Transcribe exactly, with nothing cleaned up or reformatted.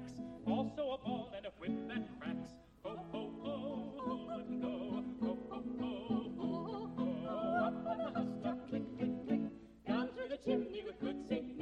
tracks, also a ball and a whip that cracks. Ho, ho, ho, who wouldn't go? Ho, ho, ho, who wouldn't go? Up on the house top, click, click, click, down through the chimney with good Saint